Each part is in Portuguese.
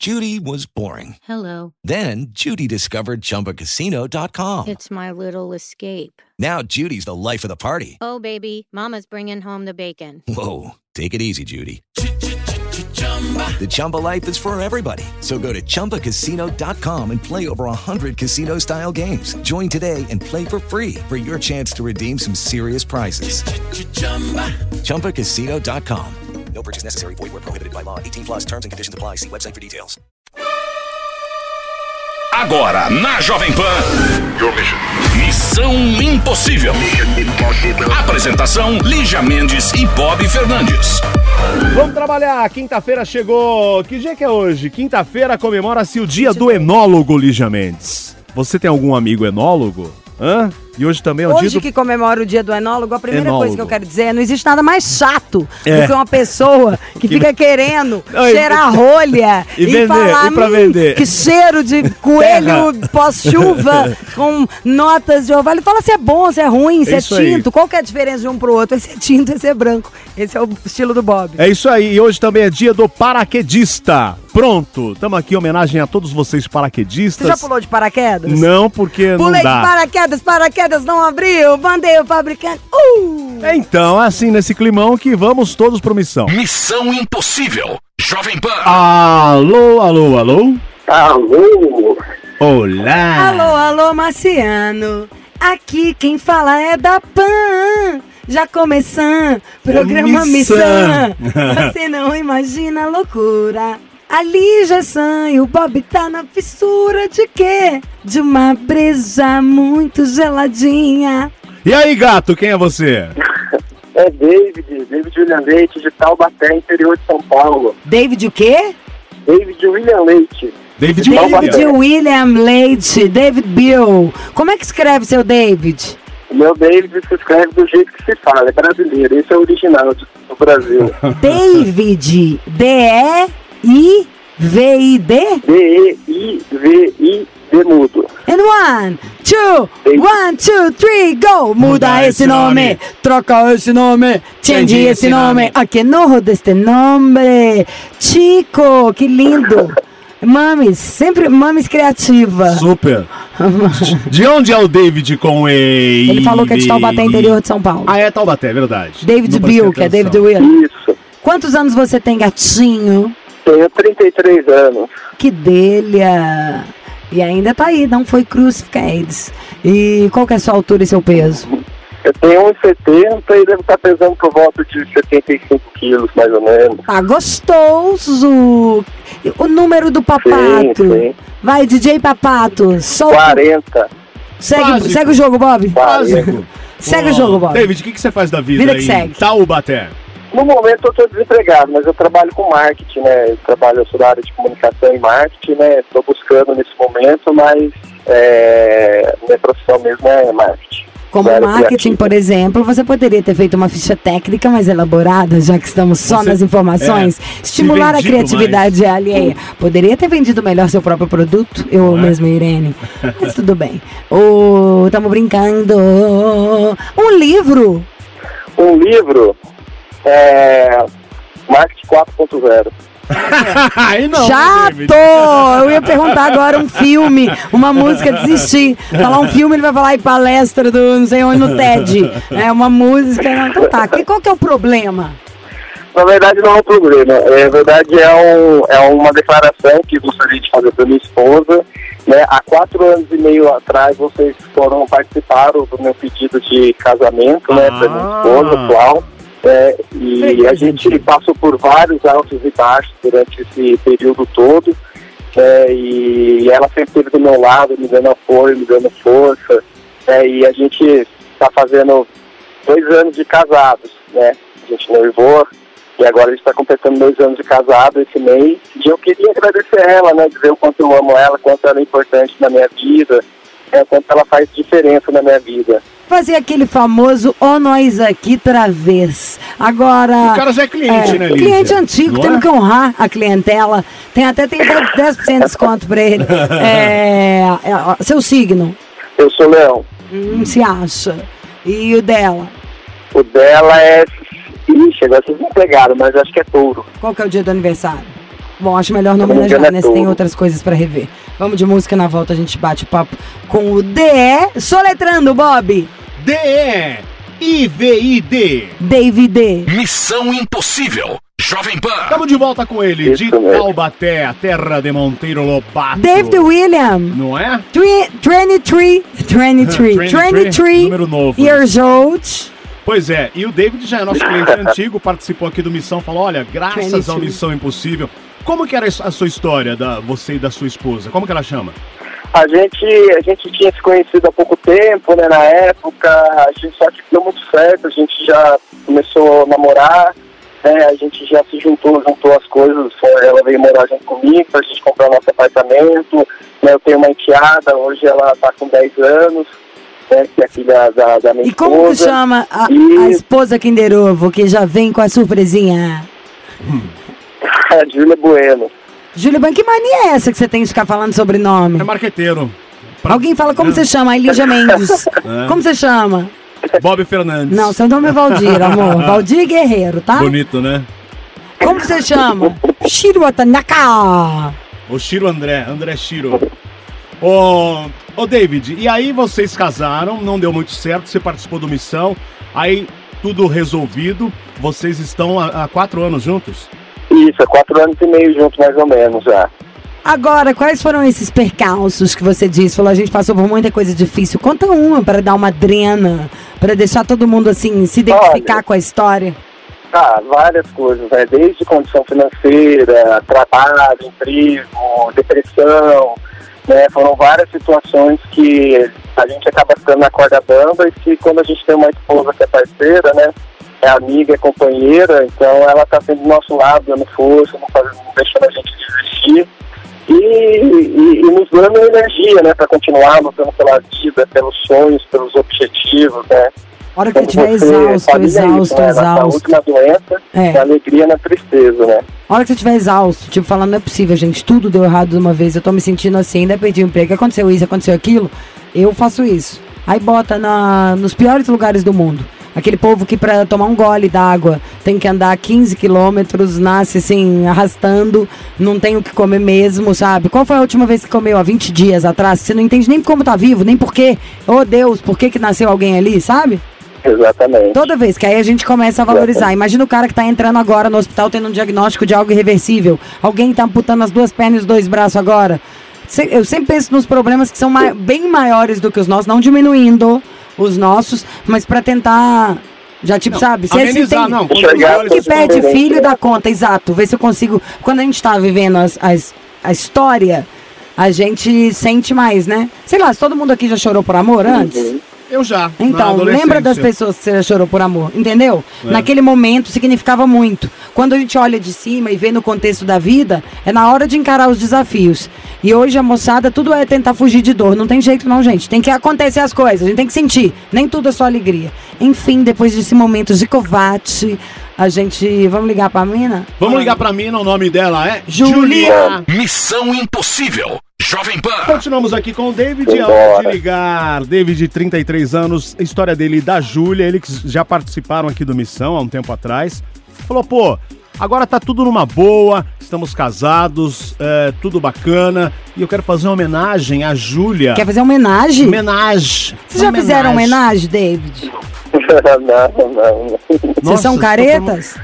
Judy was boring. Hello. Then Judy discovered ChumbaCasino.com. It's my little escape. Now Judy's the life of the party. Oh, baby, mama's bringing home the bacon. Whoa, take it easy, Judy. The Chumba life is for everybody. So go to ChumbaCasino.com and play over 100 casino-style games. Join today and play for free for your chance to redeem some serious prizes. ChumbaCasino.com. No purchase necessary. Void where prohibited by law. 18+ terms and conditions apply. See website for details. Agora, na Jovem Pan, Missão Impossível. Apresentação, Lígia Mendes e Bob Fernandes. Vamos trabalhar, quinta-feira chegou. Que dia que é hoje? Quinta-feira comemora-se o dia do enólogo, Lígia Mendes. Você tem algum amigo enólogo? Hã? E hoje também é o dia Hoje que comemora o dia do enólogo, a primeira Enólogo. coisa que eu quero dizer é: não existe nada mais chato do que uma pessoa que fica querendo cheirar rolha e vender, falar e pra vender. que cheiro de coelho pós-chuva com notas de orvalho. Fala se é bom, se é ruim, se é isso aí. tinto. Qual que é a diferença de um pro outro? Esse é tinto, esse é branco. Esse é o estilo do Bob. É isso aí, e hoje também é dia do paraquedista. Pronto, estamos aqui em homenagem a todos vocês paraquedistas. Você já pulou de paraquedas? Não, porque Pulei não dá. de paraquedas não abriu, mandei o fabricante. Então, é assim, nesse climão que vamos todos pro Missão. Missão Impossível. Jovem Pan. Alô, alô, alô? Alô? Olá! Alô, alô, Marciano. Aqui quem fala é da Pan. Já começando, programa Missão. Você não imagina a loucura. A Lígia San e o Bob tá na fissura de quê? De uma breja muito geladinha. E aí, gato, quem é você? É David William Leite, de Taubaté, interior de São Paulo. David o quê? David William Leite. David David William Leite, David Bill. Como é que escreve seu David? O meu David se escreve do jeito que se fala, é brasileiro. Esse é o original do Brasil. David, D-E-I-V-I-D? D-E-I-V-I-D mudo. And 1, 2, 3, go! Muda esse nome, troca esse nome, change esse nome. Aqui no roda este nome. Chico, que lindo! Mames, sempre mames criativa. Super. De onde é o David com E? Ele falou que é de Taubaté, interior de São Paulo. Ah, é Taubaté, é verdade. David Não prestei Bill, que é atenção. David Will. Isso. Quantos anos você tem, gatinho? Tenho 33 anos. Que delha! E ainda tá aí, não foi crucificados. E qual que é a sua altura e seu peso? Eu tenho 1,70 e devo estar pesando por volta de 75 quilos, mais ou menos. Tá gostoso! O número do Papato. Sim. Vai, DJ Papato. Solta. 40. Segue o jogo, Bob. Básico. Segue o jogo, Bob. David, o que você faz da vida, Vida aí que segue. em Taubaté? No momento eu estou desempregado, mas eu trabalho com marketing, né? Eu sou da área de comunicação e marketing, né? Estou buscando nesse momento, mas minha profissão mesmo é marketing. Como Da área marketing, criativa. por exemplo, você poderia ter feito uma ficha técnica mais elaborada, já que estamos só Você- nas informações. Estimular a vendido criatividade alheia. Poderia ter vendido melhor seu próprio produto, eu mesmo, Irene. Mas tudo bem. Tamo brincando. Um livro. Um livro Marketing 4.0. Aí não, Chato! David. Eu ia perguntar agora um filme, uma música, desistir. Falar um filme, ele vai falar aí palestra do não sei onde no TED. É uma música. Não, então tá. Qual que é o problema? Na verdade não é um problema. Na verdade é uma declaração que gostaria de fazer para minha esposa. Né? Há 4 anos e meio atrás vocês participaram do meu pedido de casamento, né, para minha esposa atual. E a gente passou por vários altos e baixos durante esse período todo, e ela sempre esteve do meu lado, me dando apoio, me dando força, e a gente está fazendo 2 anos de casados, né? A gente noivou e agora a gente está completando 2 anos de casado esse mês, e eu queria agradecer ela, né, dizer o quanto eu amo ela, quanto ela é importante na minha vida, quanto ela faz diferença na minha vida. Fazer aquele famoso "Ó nós aqui outra vez". Agora... O cara já é cliente, né, Lígia? Cliente antigo, Não temos é? que honrar a clientela. Tem 10% de desconto pra ele. Seu signo? Eu sou leão. Se acha. E o dela? O dela é... Ixi, agora vocês me pegaram, mas acho que é touro. Qual que é o dia do aniversário? Bom, acho melhor não homenagear, né? Se tem outras coisas pra rever. Vamos de música, na volta a gente bate papo com o DE. Soletrando, Bob. D-E-I-V-I-D. David. Missão Impossível. Jovem Pan. Estamos de volta com ele, Isso de mesmo. Taubaté, a terra de Monteiro Lobato. David William. Não é? 23 número novo. years old. Pois é, e o David já é nosso cliente antigo, participou aqui do Missão, falou, olha, graças 23. ao Missão Impossível. Como que era a sua história, você e da sua esposa? Como que ela chama? A gente tinha se conhecido há pouco tempo, né, na época, só que deu muito certo, a gente já começou a namorar, né, a gente já se juntou as coisas, ela veio morar junto comigo pra gente comprar nosso apartamento, né, eu tenho uma enteada, hoje ela tá com 10 anos, né, que é filha da minha E esposa. como que chama a esposa Kinder Ovo, que já vem com a surpresinha? A Júlia Bueno. Júlia Ban, que mania é essa que você tem de ficar falando sobrenome? É marqueteiro. Alguém fala como você chama? Lígia Mendes. Como você chama? Bob Fernandes. Não, seu nome é Valdir, amor. Valdir Guerreiro, tá? Bonito, né? Como você chama? Shiro Watanaka. O Shiro André Shiro. Ô David, e aí vocês casaram, não deu muito certo, você participou do Missão, aí tudo resolvido, vocês estão há 4 anos juntos? Isso, há 4 anos e meio juntos, mais ou menos, já. Agora, quais foram esses percalços que você disse? Falou, a gente passou por muita coisa difícil. Conta uma para dar uma drena, para deixar todo mundo, assim, se identificar com a história. Várias coisas, né? Desde condição financeira, trabalho, emprego, depressão, né? Foram várias situações que a gente acaba ficando na corda bamba e que quando a gente tem uma esposa que é parceira, né? É amiga, é companheira, então ela tá sempre do nosso lado, dando força, não deixando a gente desistir e nos dando energia, né? Pra continuar lutando pela vida, pelos sonhos, pelos objetivos, né? A hora que você estiver exausto. Na última doença, é alegria na tristeza, né? A hora que você estiver exausto, tipo, falando, não é possível, gente, tudo deu errado de uma vez, eu tô me sentindo assim, ainda perdi o emprego, aconteceu isso, aconteceu aquilo, eu faço isso. Aí bota nos piores lugares do mundo. Aquele povo que pra tomar um gole d'água tem que andar 15 quilômetros, nasce assim, arrastando, não tem o que comer mesmo, sabe? Qual foi a última vez que comeu? Há 20 dias atrás? Você não entende nem como tá vivo, nem por quê. Oh, Deus, por que nasceu alguém ali, sabe? Exatamente. Toda vez que aí a gente começa a valorizar. Imagina o cara que tá entrando agora no hospital tendo um diagnóstico de algo irreversível. Alguém tá amputando as 2 pernas e os 2 braços agora. Eu sempre penso nos problemas que são bem maiores do que os nossos, não diminuindo os nossos, mas pra tentar, já tipo, sabe? Se amenizar, tem enxergar que perde filho da conta, exato. Ver se eu consigo, quando a gente tá vivendo a história, a gente sente mais, né? Sei lá, se todo mundo aqui já chorou por amor antes? Eu já. Então, lembra das pessoas que você já chorou por amor, entendeu? Naquele momento significava muito. Quando a gente olha de cima e vê no contexto da vida, é na hora de encarar os desafios. E hoje a moçada, tudo é tentar fugir de dor. Não tem jeito não, gente. Tem que acontecer as coisas, a gente tem que sentir. Nem tudo é só alegria. Enfim, depois desse momento de combate, a gente... Vamos ligar pra mina? Vamos ligar pra mina, o nome dela é... Júlia! Missão Impossível. Jovem Pan. Continuamos aqui com o David, é hora de ligar. David, 33 anos, a história dele e da Júlia, eles já participaram aqui do Missão há um tempo atrás. Falou, pô, agora tá tudo numa boa, estamos casados, tudo bacana, e eu quero fazer uma homenagem à Júlia. Quer fazer uma homenagem? Homenagem. Vocês já fizeram homenagem, David? Não. Vocês são caretas?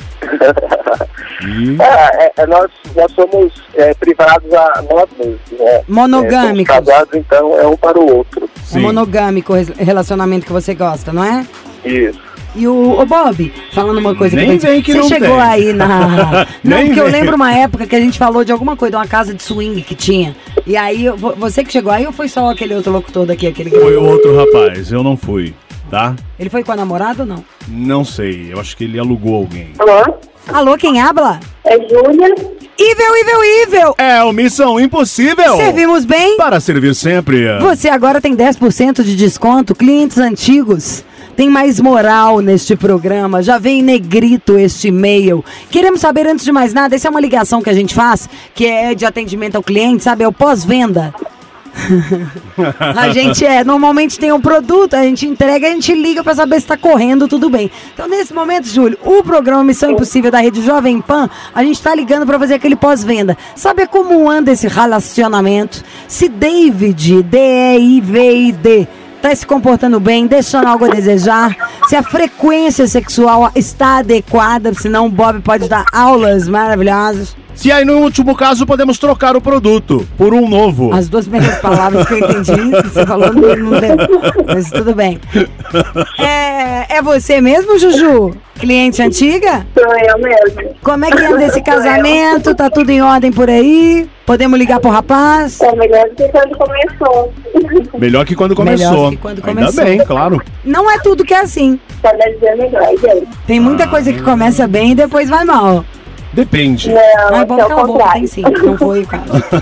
Nós somos privados a nós mesmos, né? Monogâmicos. Somos casados, então é um para o outro. É monogâmico o relacionamento que você gosta, não é? Isso. E o Bob, falando uma coisa Nem vem que você não chegou tem. aí na... Não, Nem porque eu vem. lembro uma época que a gente falou de alguma coisa, de uma casa de swing que tinha. E aí, você que chegou aí ou foi só aquele outro locutor daqui? Aquele... Foi o outro rapaz, eu não fui, tá? Ele foi com a namorada ou não? Não sei, eu acho que ele alugou alguém. Alô? Alô, quem habla? É Júlia. Ivel! É o Missão Impossível! Servimos bem? Para servir sempre. Você agora tem 10% de desconto, clientes antigos. Tem mais moral neste programa, já vem em negrito este e-mail. Queremos saber, antes de mais nada, essa é uma ligação que a gente faz, que é de atendimento ao cliente, sabe? É o pós-venda. A gente normalmente tem um produto, a gente entrega, a gente liga pra saber se tá correndo tudo bem. Então, nesse momento, Júlio, o programa Missão Impossível da Rede Jovem Pan, a gente tá ligando pra fazer aquele pós-venda. Saber como anda esse relacionamento? Se David, D-E-I-V-I-D, tá se comportando bem, deixando algo a desejar, se a frequência sexual está adequada, senão o Bob pode dar aulas maravilhosas. Se aí no último caso podemos trocar o produto por um novo. As duas primeiras palavras que eu entendi, que você falou não deu, mas tudo bem. É você mesmo, Juju? Cliente antiga? Sou eu mesmo. Como é que anda esse casamento? Tá tudo em ordem por aí? Podemos ligar pro rapaz? É melhor do que quando começou. Melhor que quando começou. Melhor que quando começou. Ainda bem, claro. Não é tudo que é assim. Cada dia melhor, gente. Tem muita coisa que começa bem e depois vai mal. Depende. Não, É bom é que o ela boca, contrário. tem sim. Não foi o caso.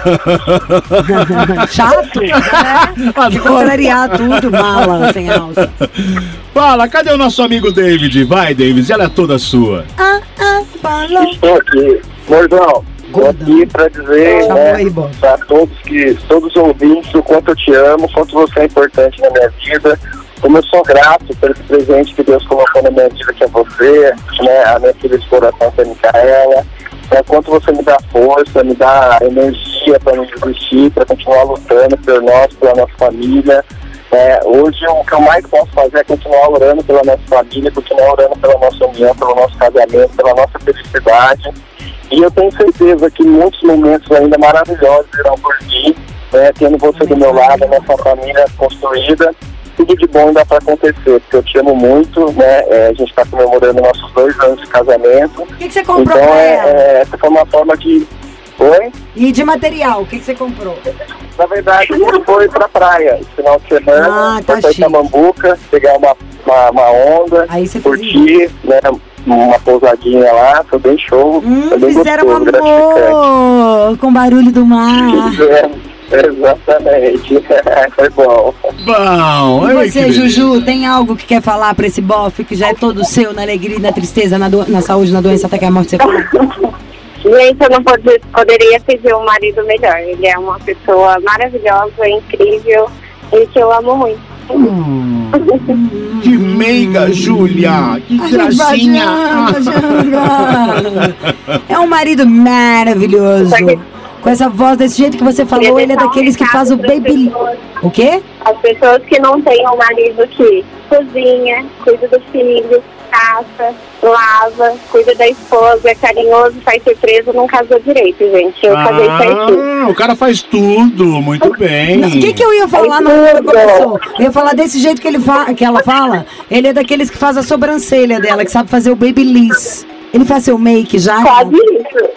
Chato, né? De contrariar tudo, mala, sem alça. Fala, cadê o nosso amigo David? Vai, David, ela é toda sua. Falou. Estou aqui. Gordão, estou aqui para dizer, Chamou né, aí, bom. para todos os ouvintes, o quanto eu te amo, o quanto você é importante na minha vida, como eu sou grato pelo presente que Deus colocou na minha vida, que é você, né, a minha filha de coração, que é a Micaela, o quanto você me dá força, me dá energia para não desistir, para continuar lutando por nós, pela nossa família. Hoje o que eu mais posso fazer é continuar orando pela nossa família, continuar orando pela nossa união, pelo nosso casamento, pela nossa felicidade. E eu tenho certeza que muitos momentos ainda maravilhosos irão por vir, tendo você do meu lado, a nossa família construída. Tudo de bom ainda para acontecer, porque eu te amo muito, né? A gente está comemorando nossos 2 anos de casamento. O que você comprou então, pra ela? essa foi uma forma de... Oi? E de material, o que você comprou? Na verdade, a gente foi pra praia esse final de semana, tá foi pra chique. Itamambuca, pegar uma onda, Aí você curtir, né? Uma pousadinha lá, foi bem show, foi bem fizeram gostoso, gratificante. amor com barulho do mar. Exatamente, foi bom. Bom, E olha você, que Juju, tem algo que quer falar pra esse bofe que já é todo seu, na alegria e na tristeza, na saúde, na doença, até que a morte você fala? Gente, eu não poderia pedir um marido melhor. Ele é uma pessoa maravilhosa, incrível e que eu amo muito. Que meiga, Júlia! Que gracinha! É um marido maravilhoso. Com essa voz desse jeito que você falou, ele é daqueles que faz o baby... O quê? As pessoas que não têm um marido que cozinha, cuida do filho, caça, lava, cuida da esposa, é carinhoso, faz surpresa, não casou direito, gente. Eu casei certinho. O cara faz tudo, muito bem. O que eu ia falar na hora que começou? Eu ia falar desse jeito que ela fala. Ele é daqueles que faz a sobrancelha dela, que sabe fazer o babyliss. Ele faz seu make já? Quase isso.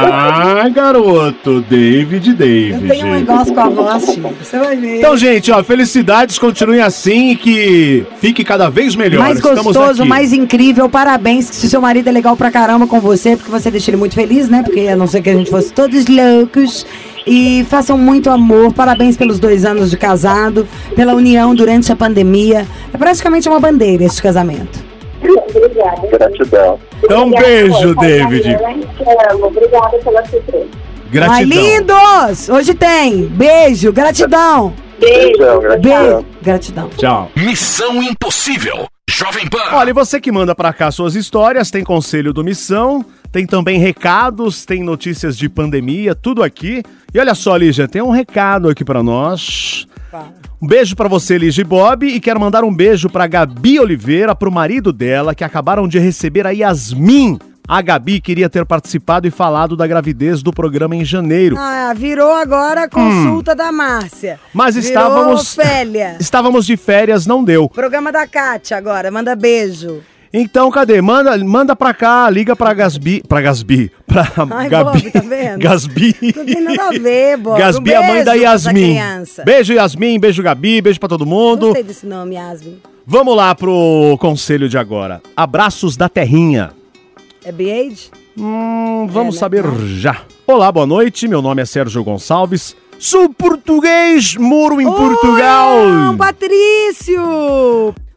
Garoto, David. Eu tenho um negócio com a voz, filho. Você vai ver. Então, gente, felicidades, continuem assim e que fique cada vez melhor. Mais gostoso, mais incrível, parabéns. Se seu marido é legal pra caramba com você, porque você deixa ele muito feliz, né? Porque a não ser que a gente fosse todos loucos. E façam muito amor, parabéns pelos 2 anos de casado, pela união durante a pandemia. É praticamente uma bandeira este casamento. Obrigada. Gratidão. Então, um beijo, David. Te amo. Obrigada pela surpresa. Gratidão. Ai, lindos! Hoje tem. Beijo, gratidão. Beijão, gratidão. Beijo, gratidão. Tchau. Missão Impossível. Jovem Pan. Olha, e você que manda pra cá suas histórias, tem conselho do Missão, tem também recados, tem notícias de pandemia, tudo aqui. E olha só, Lígia, tem um recado aqui pra nós. Um beijo pra você, Lígia e Bob, e quero mandar um beijo pra Gabi Oliveira, pro marido dela, que acabaram de receber a Yasmin. A Gabi queria ter participado e falado da gravidez do programa em janeiro. Ah, virou agora a consulta da Márcia. Mas Virou Ofélia. Estávamos de férias, não deu. Programa da Kátia agora, manda beijo. Então, cadê? Manda pra cá, liga pra Gabi. Ai, Gabi. Bob, tá vendo? Gasbi. Não tem nada a ver, Bob. Gasbi Um é a mãe da beijo pra Yasmin. criança. Beijo, Yasmin, beijo, Gabi, beijo pra todo mundo. Gostei desse nome, Yasmin. Vamos lá pro conselho de agora. Abraços da terrinha. É B-Age? Vamos saber já. Olá, boa noite. Meu nome é Sérgio Gonçalves. Sou português, moro em Portugal. Não, Patrício!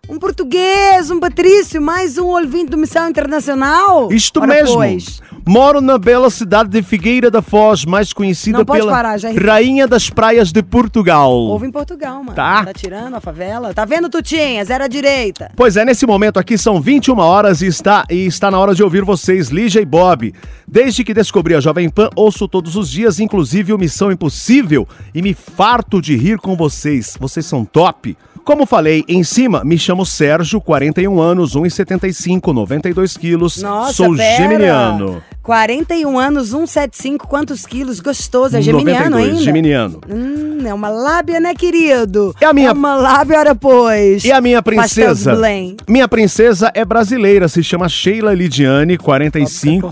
Um português, um Patrício, mais um ouvinte do Missão Internacional. Isto Ora, mesmo. pois. Moro na bela cidade de Figueira da Foz, mais conhecida Não pode pela parar, já. Rainha das Praias de Portugal. Ouve em Portugal, mano. Tá. Tá tirando a favela. Tá vendo, Tutinha? Zero à direita. Pois é, nesse momento aqui são 21 horas e está na hora de ouvir vocês, Lígia e Bob. Desde que descobri a Jovem Pan, ouço todos os dias, inclusive o Missão Impossível, e me farto de rir com vocês. Vocês são top. Como falei em cima, me chamo Sérgio, 41 anos, 1,75, 92 quilos, Nossa, sou pera. geminiano. 41 anos, 175, quantos quilos? Gostoso, é geminiano 92, ainda? geminiano. É uma lábia, né, querido? E a minha- É uma lábia, ora pois. E a minha Pastel princesa? de Belém. Minha princesa é brasileira, se chama Sheila Lidiane, 45,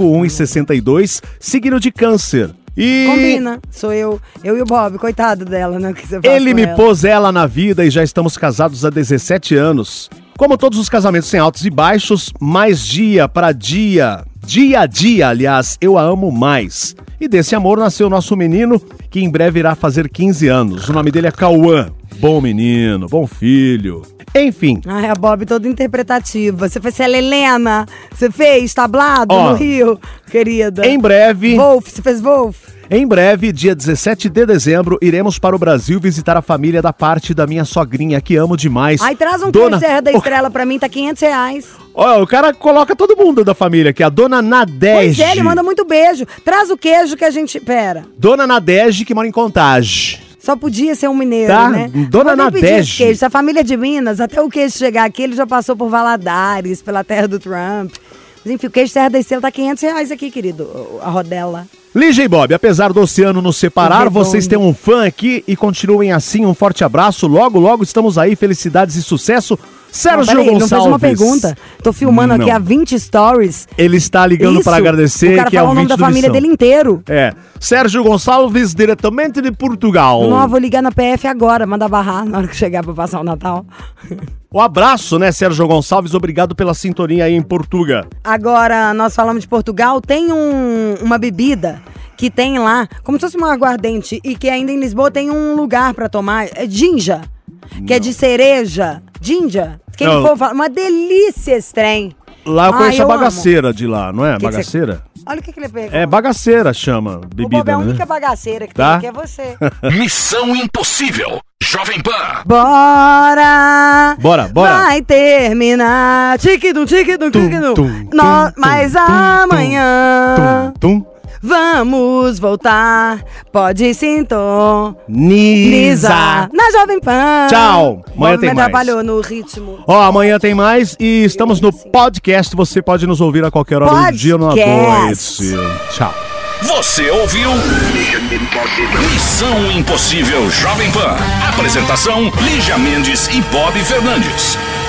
1,62, signo de câncer. E Combina, sou eu e o Bob, coitado dela, né? O que você faz ele com me ela? pôs ela na vida e já estamos casados há 17 anos. Como todos os casamentos têm altos e baixos, mais dia pra dia a dia, aliás, eu a amo mais. E desse amor nasceu o nosso menino, que em breve irá fazer 15 anos. O nome dele é Cauã. Bom menino, bom filho. Enfim, Ai, a Bob toda interpretativa. Você fez ela Helena? Você fez tablado Ó, no Rio, querida? em breve... Wolf, você fez Wolf? Em breve, dia 17 de dezembro, iremos para o Brasil visitar a família da parte da minha sogrinha, que amo demais. Aí traz um Dona... queijo Serra da Estrela pra mim, tá R$500. Ó, o cara coloca todo mundo da família aqui, a Dona Nadege. Pois é, ele manda muito beijo. Traz o queijo que a gente... Pera. Dona Nadege, que mora em Contagem. Só podia ser um mineiro, Tá, né? Dona Mas nem pedir Nadege. esse queijo. Se a família de Minas, até o queijo chegar aqui, ele já passou por Valadares, pela terra do Trump. Mas enfim, o queijo Serra da Estrela tá R$500 aqui, querido. A rodela. Lígia e Bob, apesar do oceano nos separar, Redondo. vocês têm um fã aqui e continuem assim. Um forte abraço. Logo, logo estamos aí. Felicidades e sucesso. Sérgio Peraí, ele Gonçalves. não fez uma pergunta. Tô filmando aqui Não. há 20 stories. Ele está ligando Isso, para agradecer, o cara que é falou o o nome 20 da do família Missão. dele inteiro. É, Sérgio Gonçalves, diretamente de Portugal. Não, vou ligar na PF agora, manda barrar na hora que chegar pra passar o Natal. Um abraço, né, Sérgio Gonçalves? Obrigado pela sintonia aí em Portugal. Agora, nós falamos de Portugal, tem uma bebida que tem lá, como se fosse uma aguardente, e que ainda em Lisboa tem um lugar pra tomar, é ginja, que é de cereja. Ginja, quem Não. for falar, uma delícia esse trem. Lá eu conheço a eu bagaceira de lá, não é? Que Bagaceira? Olha o que ele pegou. É bagaceira, chama, O Bob é bebida, a né? única bagaceira que Tá. tem aqui, é você. Missão Impossível. Jovem Pan. Bora! Bora. Vai terminar. Tique-dum, tique-dum, tique-dum. Mas amanhã Tum. vamos voltar. Pode sintonizar Nisa. na Jovem Pan. Tchau. Amanhã Bob tem me mais. atrapalhou no ritmo. Ó, amanhã tem mais e estamos no podcast. Você pode nos ouvir a qualquer hora do dia ou na Podcast. noite. Tchau. Você ouviu? Missão Impossível Jovem Pan. Apresentação: Lígia Mendes e Bob Fernandes.